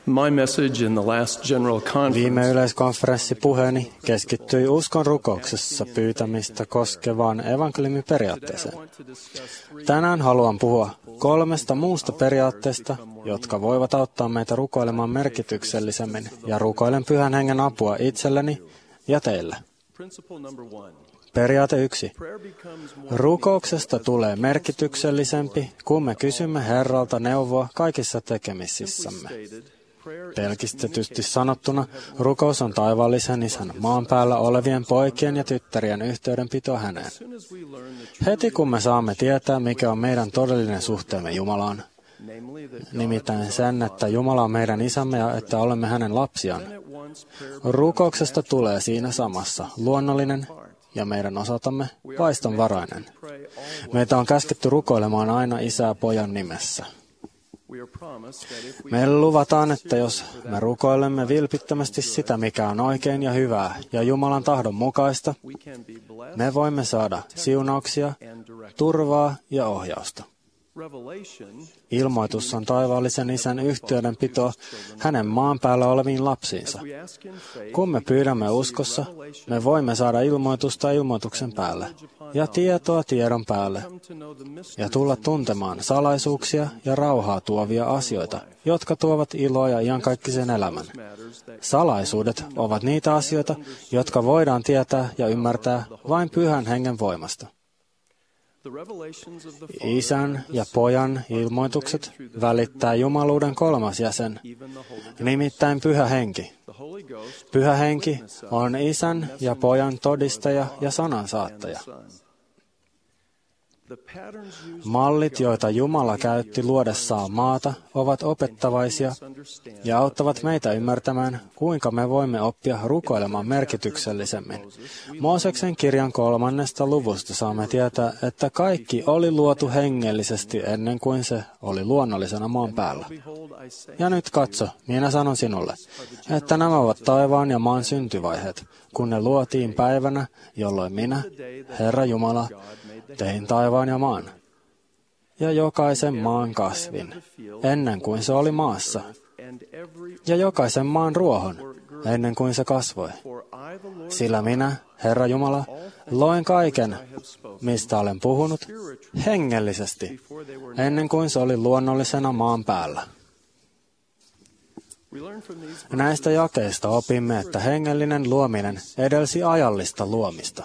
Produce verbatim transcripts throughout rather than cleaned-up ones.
My message in the last general conference Viime yleiskonferenssipuheeni keskittyi uskon rukouksessa pyytämistä koskevaan evankeliumiperiaatteeseen. Tänään haluan puhua kolmesta muusta periaatteesta, jotka voivat auttaa meitä rukoilemaan merkityksellisemmin, ja rukoilen Pyhän Hengen apua itselleni ja teille. Periaate yksi. Rukouksesta tulee merkityksellisempi, kun me kysymme Herralta neuvoa kaikissa tekemisissämme. Pelkistetysti sanottuna, rukous on taivaallisen Isän maan päällä olevien poikien ja tyttärien yhteydenpito häneen. Heti kun me saamme tietää, mikä on meidän todellinen suhteemme Jumalaan, nimittäin sen, että Jumala on meidän isämme ja että olemme hänen lapsiaan, rukouksesta tulee siinä samassa luonnollinen ja meidän osaltamme vaistonvarainen. Meitä on käsketty rukoilemaan aina Isää Pojan nimessä. Meille luvataan, että jos me rukoilemme vilpittömästi sitä, mikä on oikein ja hyvää ja Jumalan tahdon mukaista, me voimme saada siunauksia, turvaa ja ohjausta. Ilmoitus on taivaallisen Isän yhteydenpito hänen maan päällä oleviin lapsiinsa. Kun me pyydämme uskossa, me voimme saada ilmoitusta ilmoituksen päälle ja tietoa tiedon päälle ja tulla tuntemaan salaisuuksia ja rauhaa tuovia asioita, jotka tuovat iloa ja iankaikkisen elämän. Salaisuudet ovat niitä asioita, jotka voidaan tietää ja ymmärtää vain Pyhän Hengen voimasta. Isän ja Pojan ilmoitukset välittää jumaluuden kolmas jäsen, nimittäin Pyhä Henki. Pyhä Henki on Isän ja Pojan todistaja ja sanansaattaja. Mallit, joita Jumala käytti luodessaan maata, ovat opettavaisia ja auttavat meitä ymmärtämään, kuinka me voimme oppia rukoilemaan merkityksellisemmin. Mooseksen kirjan kolmannesta luvusta saamme tietää, että kaikki oli luotu hengellisesti ennen kuin se oli luonnollisena maan päällä. Ja nyt katso, minä sanon sinulle, että nämä ovat taivaan ja maan syntyvaiheet, kun ne luotiin päivänä, jolloin minä, Herra Jumala, tein taivaan ja maan, ja jokaisen maan kasvin, ennen kuin se oli maassa, ja jokaisen maan ruohon, ennen kuin se kasvoi. Sillä minä, Herra Jumala, loin kaiken, mistä olen puhunut, hengellisesti, ennen kuin se oli luonnollisena maan päällä. Näistä jakeista opimme, että hengellinen luominen edelsi ajallista luomista.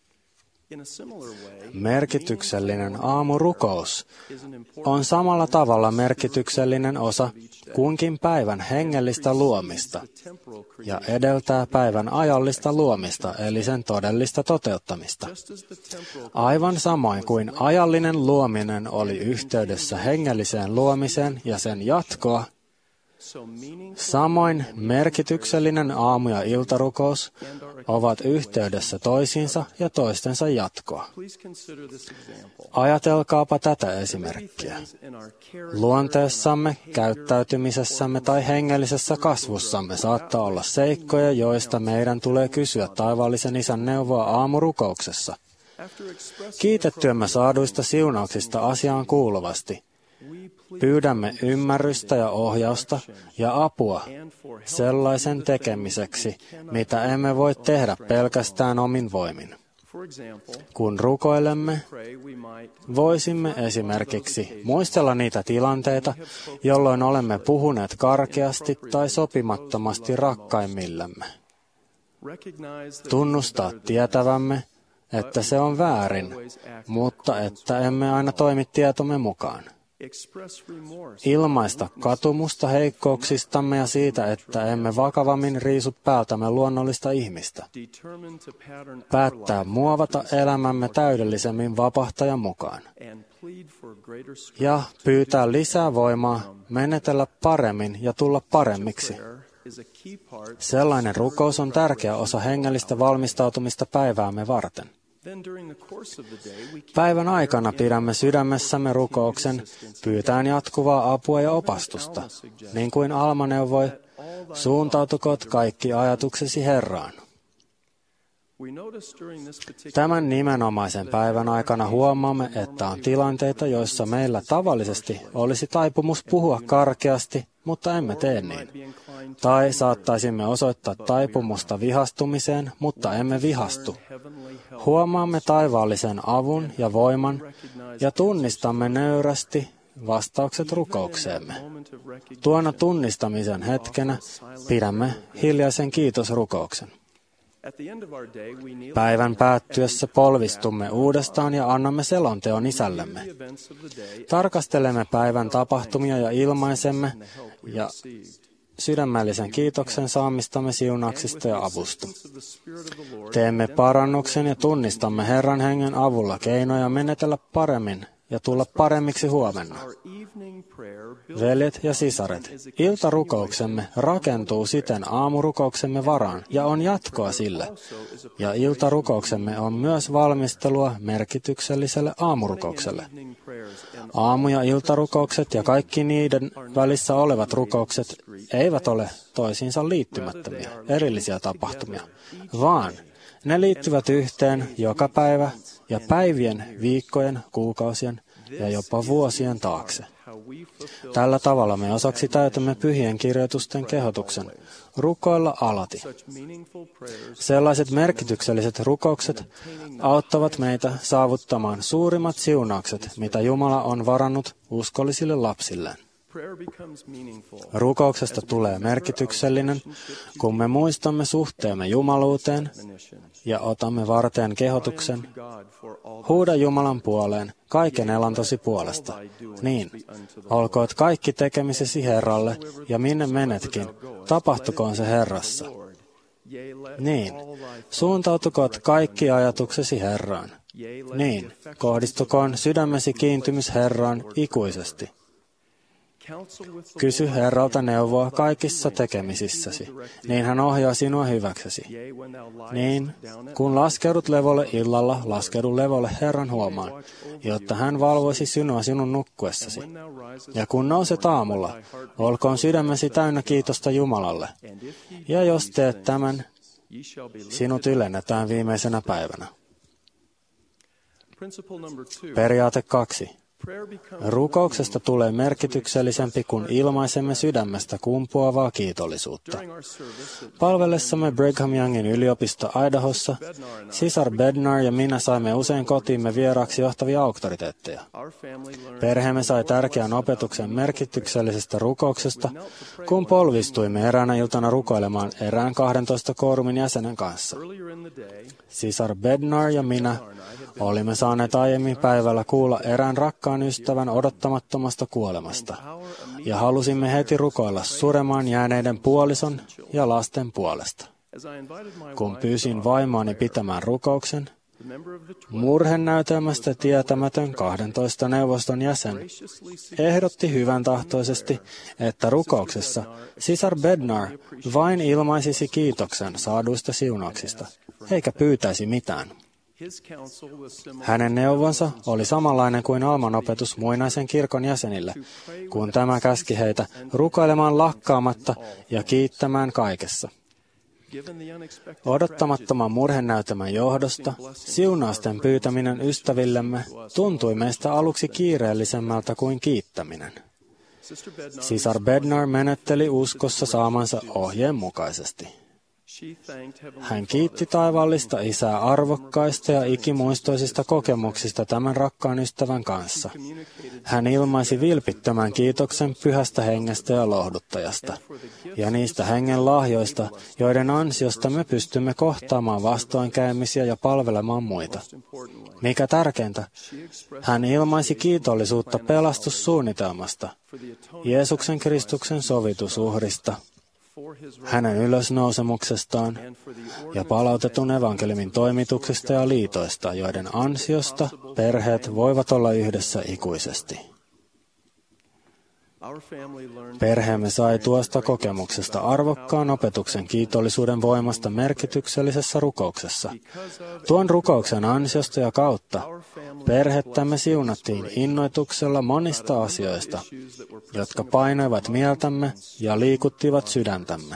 Merkityksellinen aamurukous on samalla tavalla merkityksellinen osa kunkin päivän hengellistä luomista ja edeltää päivän ajallista luomista, eli sen todellista toteuttamista. Aivan samoin kuin ajallinen luominen oli yhteydessä hengelliseen luomiseen ja sen jatkoa, samoin merkityksellinen aamu- ja iltarukous ovat yhteydessä toisiinsa ja toistensa jatkoa. Ajatelkaapa tätä esimerkkiä. Luonteessamme, käyttäytymisessämme tai hengellisessä kasvussamme saattaa olla seikkoja, joista meidän tulee kysyä taivaallisen Isän neuvoa aamurukouksessa. Kiitettyämme saaduista siunauksista asiaan kuuluvasti. Pyydämme ymmärrystä ja ohjausta ja apua sellaisen tekemiseksi, mitä emme voi tehdä pelkästään omin voimin. Kun rukoilemme, voisimme esimerkiksi muistella niitä tilanteita, jolloin olemme puhuneet karkeasti tai sopimattomasti rakkaimmillemme. Tunnustaa tietävämme, että se on väärin, mutta että emme aina toimi tietomme mukaan. Ilmaista katumusta heikkouksistamme ja siitä, että emme vakavammin riisu päältämme luonnollista ihmistä. Päättää muovata elämämme täydellisemmin vapahtajan mukaan. Ja pyytää lisää voimaa menetellä paremmin ja tulla paremmiksi. Sellainen rukous on tärkeä osa hengellistä valmistautumista päiväämme varten. Päivän aikana pidämme sydämessämme rukouksen, pyytäen jatkuvaa apua ja opastusta, niin kuin Alma neuvoi, suuntautukoot kaikki ajatuksesi Herraan. Tämän nimenomaisen päivän aikana huomaamme, että on tilanteita, joissa meillä tavallisesti olisi taipumus puhua karkeasti mutta emme tee niin. Tai saattaisimme osoittaa taipumusta vihastumiseen, mutta emme vihastu. Huomaamme taivaallisen avun ja voiman ja tunnistamme nöyrästi vastaukset rukoukseemme. Tuona tunnistamisen hetkenä pidämme hiljaisen kiitosrukouksen. Päivän päättyessä polvistumme uudestaan ja annamme selonteon isällemme. Tarkastelemme päivän tapahtumia ja ilmaisemme ja sydämellisen kiitoksen saamistamme siunauksista ja avusta. Teemme parannuksen ja tunnistamme Herran hengen avulla keinoja menetellä paremmin ja tulla paremmiksi huomenna. Veljet ja sisaret, iltarukouksemme rakentuu siten aamurukouksemme varaan ja on jatkoa sille. Ja iltarukouksemme on myös valmistelua merkitykselliselle aamurukoukselle. Aamu- ja iltarukoukset ja kaikki niiden välissä olevat rukoukset eivät ole toisiinsa liittymättömiä, erillisiä tapahtumia, vaan ne liittyvät yhteen joka päivä ja päivien, viikkojen, kuukausien ja jopa vuosien taakse. Tällä tavalla me osaksi täytämme pyhien kirjoitusten kehotuksen rukoilla alati. Sellaiset merkitykselliset rukoukset auttavat meitä saavuttamaan suurimmat siunaukset, mitä Jumala on varannut uskollisille lapsilleen. Rukouksesta tulee merkityksellinen, kun me muistamme suhteemme jumaluuteen ja otamme varteen kehotuksen, huuda Jumalan puoleen kaiken elantosi puolesta. Niin, olkoot kaikki tekemisesi Herralle ja minne menetkin, tapahtukoon se Herrassa. Niin, suuntautukoot kaikki ajatuksesi Herraan. Niin, kohdistukoon sydämesi kiintymys Herraan ikuisesti. Kysy Herralta neuvoa kaikissa tekemisissäsi, niin hän ohjaa sinua hyväksesi. Niin, kun laskeudut levolle illalla, laskeudu levolle Herran huomaan, jotta hän valvoisi sinua sinun nukkuessasi. Ja kun nouset aamulla, olkoon sydämesi täynnä kiitosta Jumalalle. Ja jos teet tämän, sinut ylennetään viimeisenä päivänä. Periaate kaksi. Rukouksesta tulee merkityksellisempi, kun ilmaisemme sydämestä kumpuavaa kiitollisuutta. Palvellessamme Brigham Youngin yliopisto Idahossa, sisar Bednar ja minä saimme usein kotiimme vieraaksi johtavia auktoriteetteja. Perheemme sai tärkeän opetuksen merkityksellisestä rukouksesta, kun polvistuimme eräänä iltana rukoilemaan erään kahdentoista koorumin jäsenen kanssa. Sisar Bednar ja minä olimme saaneet aiemmin päivällä kuulla erään rakkaan ystävän odottamattomasta kuolemasta, ja halusimme heti rukoilla suremaan jääneiden puolison ja lasten puolesta. Kun pyysin vaimoani pitämään rukouksen, murhenäytelmästä tietämätön kahdentoista neuvoston jäsen ehdotti hyvän tahtoisesti, että rukouksessa sisar Bednar vain ilmaisisi kiitoksen saaduista siunauksista, eikä pyytäisi mitään. Hänen neuvonsa oli samanlainen kuin almanopetus muinaisen kirkon jäsenille, kun tämä käski heitä rukoilemaan lakkaamatta ja kiittämään kaikessa. Odottamattoman murhenäytelmän johdosta siunausten pyytäminen ystävillemme tuntui meistä aluksi kiireellisemmältä kuin kiittäminen. Sisar Bednar menetteli uskossa saamansa ohjeen mukaisesti. Hän kiitti taivaallista Isää arvokkaista ja ikimuistoisista kokemuksista tämän rakkaan ystävän kanssa. Hän ilmaisi vilpittömän kiitoksen pyhästä hengestä ja lohduttajasta, ja niistä hengen lahjoista, joiden ansiosta me pystymme kohtaamaan vastoinkäymisiä ja palvelemaan muita. Mikä tärkeintä, hän ilmaisi kiitollisuutta pelastussuunnitelmasta, Jeesuksen Kristuksen sovitusuhrista, hänen ylösnousemuksestaan ja palautetun evankeliumin toimituksesta ja liitoista, joiden ansiosta perheet voivat olla yhdessä ikuisesti. Perheemme sai tuosta kokemuksesta arvokkaan opetuksen kiitollisuuden voimasta merkityksellisessä rukouksessa. Tuon rukouksen ansiosta ja kautta perhettämme siunattiin innoituksella monista asioista, jotka painoivat mieltämme ja liikuttivat sydäntämme.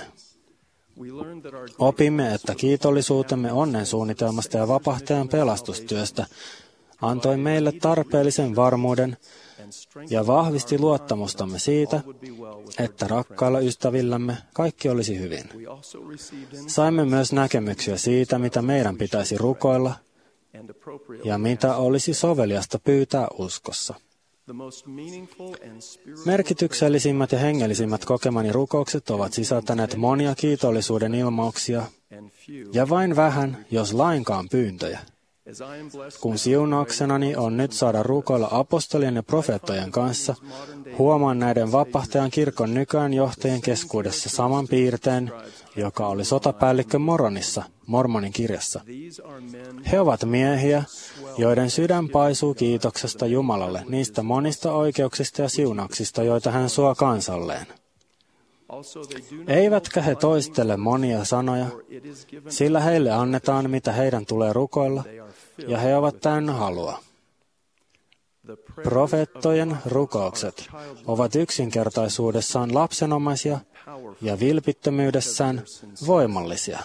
Opimme, että kiitollisuutemme onnen suunnitelmasta ja vapahtajan pelastustyöstä antoi meille tarpeellisen varmuuden ja vahvisti luottamustamme siitä, että rakkailla ystävillämme kaikki olisi hyvin. Saimme myös näkemyksiä siitä, mitä meidän pitäisi rukoilla ja mitä olisi soveliasta pyytää uskossa. Merkityksellisimmät ja hengellisimmät kokemani rukoukset ovat sisältäneet monia kiitollisuuden ilmauksia ja vain vähän, jos lainkaan pyyntöjä. Kun siunauksenani on nyt saada rukoilla apostolien ja profeettojen kanssa, huomaan näiden vapahtajan kirkon nykyään johtajien keskuudessa saman piirteen, joka oli sotapäällikkö Moronissa, Mormonin kirjassa. He ovat miehiä, joiden sydän paisuu kiitoksesta Jumalalle niistä monista oikeuksista ja siunauksista, joita hän suo kansalleen. Eivätkä he toistele monia sanoja, sillä heille annetaan, mitä heidän tulee rukoilla, ja he ovat täynnä halua. Profeettojen rukoukset ovat yksinkertaisuudessaan lapsenomaisia ja vilpittömyydessään voimallisia.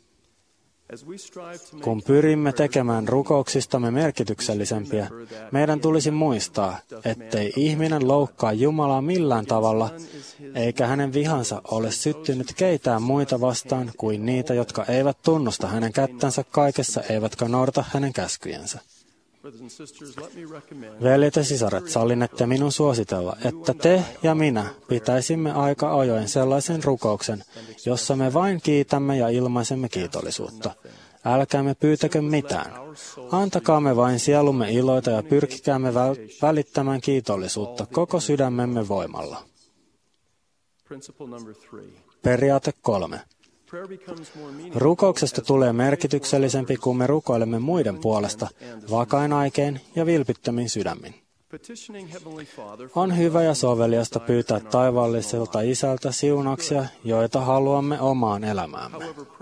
Kun pyrimme tekemään rukouksistamme merkityksellisempiä, meidän tulisi muistaa, ettei ihminen loukkaa Jumalaa millään tavalla, eikä hänen vihansa ole syttynyt keitään muita vastaan kuin niitä, jotka eivät tunnusta hänen kättänsä kaikessa, eivätkä noudata hänen käskyjensä. Veljet ja sisaret, sallinette minun suositella, että te ja minä pitäisimme aika ajoin sellaisen rukouksen, jossa me vain kiitämme ja ilmaisemme kiitollisuutta. Älkäämme pyytäkö mitään. Antakaamme vain sielumme iloita ja pyrkikäämme väl- välittämään kiitollisuutta koko sydämemme voimalla. Periaate kolme. Rukouksesta tulee merkityksellisempi, kun me rukoilemme muiden puolesta, vakain aikein ja vilpittömin sydämin. On hyvä ja soveliasta pyytää taivaalliselta Isältä siunauksia, joita haluamme omaan elämäämme.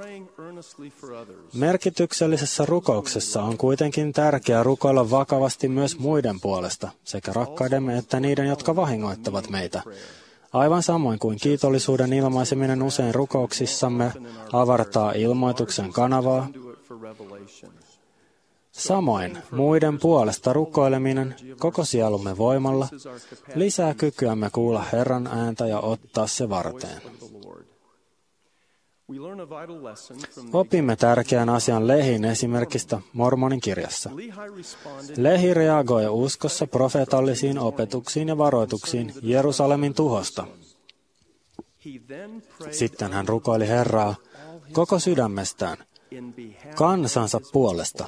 Merkityksellisessä rukouksessa on kuitenkin tärkeää rukoilla vakavasti myös muiden puolesta, sekä rakkaidemme että niiden, jotka vahingoittavat meitä. Aivan samoin kuin kiitollisuuden ilmaiseminen usein rukouksissamme avartaa ilmoituksen kanavaa, samoin muiden puolesta rukoileminen koko sielumme voimalla lisää kykyämme kuulla Herran ääntä ja ottaa se varteen. Opimme tärkeän asian Lehin esimerkistä Mormonin kirjassa. Lehi reagoi uskossa profeetallisiin opetuksiin ja varoituksiin Jerusalemin tuhosta. Sitten hän rukoili Herraa koko sydämestään, kansansa puolesta.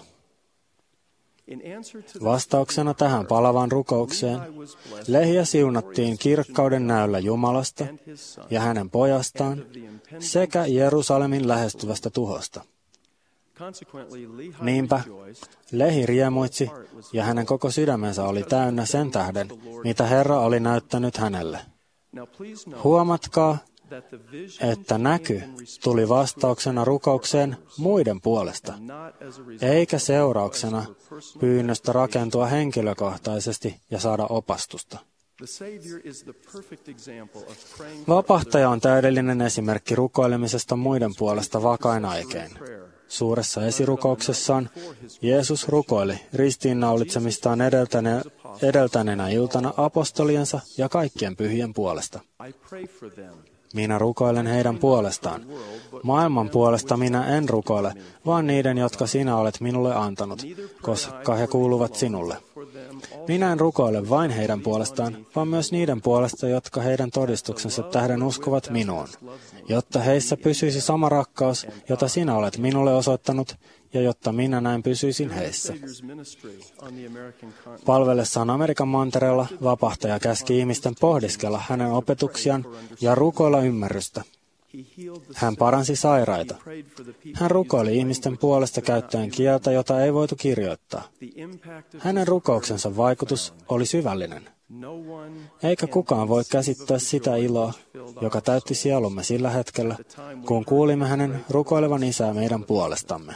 Vastauksena tähän palavaan rukoukseen Lehiä siunattiin kirkkauden näyllä Jumalasta ja hänen pojastaan sekä Jerusalemin lähestyvästä tuhosta. Niinpä Lehi riemuitsi ja hänen koko sydämensä oli täynnä sen tähden, mitä Herra oli näyttänyt hänelle. Huomatkaa, että näky tuli vastauksena rukoukseen muiden puolesta, eikä seurauksena pyynnöstä rakentua henkilökohtaisesti ja saada opastusta. Vapahtaja on täydellinen esimerkki rukoilemisesta muiden puolesta vakain aikein. Suuressa esirukouksessaan Jeesus rukoili ristiinnaulitsemistaan edeltäne, edeltäneenä iltana apostoliensa ja kaikkien pyhien puolesta. Minä rukoilen heidän puolestaan. Maailman puolesta minä en rukoile, vaan niiden, jotka sinä olet minulle antanut, koska he kuuluvat sinulle. Minä en rukoile vain heidän puolestaan, vaan myös niiden puolesta, jotka heidän todistuksensa tähden uskovat minuun, jotta heissä pysyisi sama rakkaus, jota sinä olet minulle osoittanut, ja jotta minä näin pysyisin heissä. Palvellessaan Amerikan mantereella vapahtaja käski ihmisten pohdiskella hänen opetuksiaan ja rukoilla ymmärrystä. Hän paransi sairaita. Hän rukoili ihmisten puolesta käyttäen kieltä, jota ei voitu kirjoittaa. Hänen rukouksensa vaikutus oli syvällinen. Eikä kukaan voi käsittää sitä iloa, joka täytti sielumme sillä hetkellä, kun kuulimme hänen rukoilevan Isää meidän puolestamme.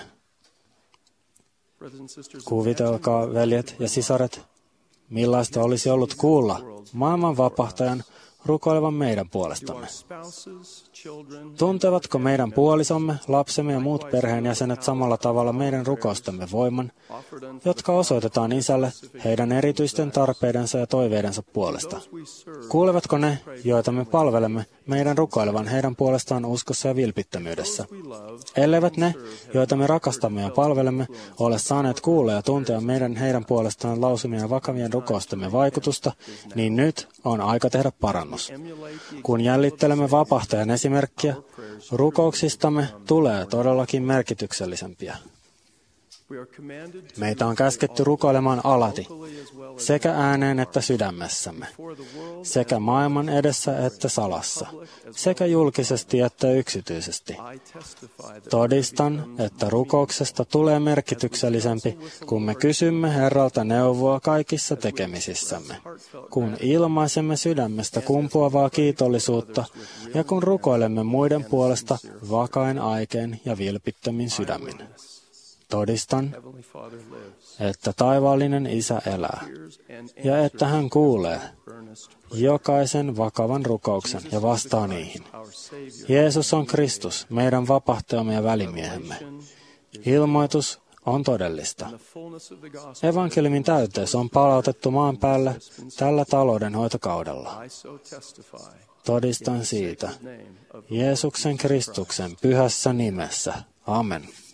Kuvitelkaa, veljet ja sisaret, millaista olisi ollut kuulla maailman vapahtajan rukoilevan meidän puolestamme? Tuntevatko meidän puolisomme, lapsemme ja muut perheenjäsenet samalla tavalla meidän rukoustemme voiman, jotka osoitetaan Isälle heidän erityisten tarpeidensa ja toiveidensa puolesta? Kuulevatko ne, joita me palvelemme, meidän rukoilevan heidän puolestaan uskossa ja vilpittömyydessä? Elleivät ne, joita me rakastamme ja palvelemme, ole saaneet kuulla ja tuntea meidän heidän puolestaan lausumien vakavien rukoustemme vaikutusta, niin nyt on aika tehdä parannus. Kun jäljittelemme vapahtajan esimerkkiä, rukouksistamme tulee todellakin merkityksellisempiä. Meitä on käsketty rukoilemaan alati, sekä ääneen että sydämessämme, sekä maailman edessä että salassa, sekä julkisesti että yksityisesti. Todistan, että rukouksesta tulee merkityksellisempi, kun me kysymme Herralta neuvoa kaikissa tekemisissämme, kun ilmaisemme sydämestä kumpuavaa kiitollisuutta ja kun rukoilemme muiden puolesta vakain aikein ja vilpittömin sydämin. Todistan, että taivaallinen Isä elää, ja että hän kuulee jokaisen vakavan rukouksen ja vastaa niihin. Jeesus on Kristus, meidän vapahtajamme ja välimiehemme. Ilmoitus on todellista. Evankeliumin täyteys on palautettu maan päälle tällä taloudenhoitokaudella. Todistan siitä Jeesuksen Kristuksen pyhässä nimessä. Amen.